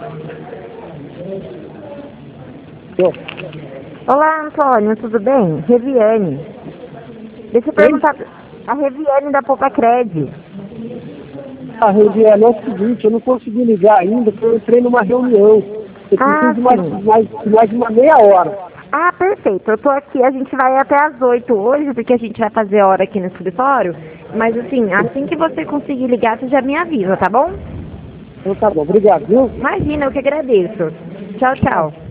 Olá, Antônio, tudo bem? Reviane. Deixa eu perguntar. A Reviane da Popacred. A Reviane, é o seguinte, eu não consegui ligar ainda, porque eu entrei numa reunião. Eu preciso de mais de uma meia hora. Ah, perfeito. Eu tô aqui, a gente vai até às 8 hoje, porque a gente vai fazer hora aqui no escritório. Mas assim que você conseguir ligar, você já me avisa, tá bom? Então tá bom, obrigado, viu? Imagina, eu que agradeço. Tchau, tchau.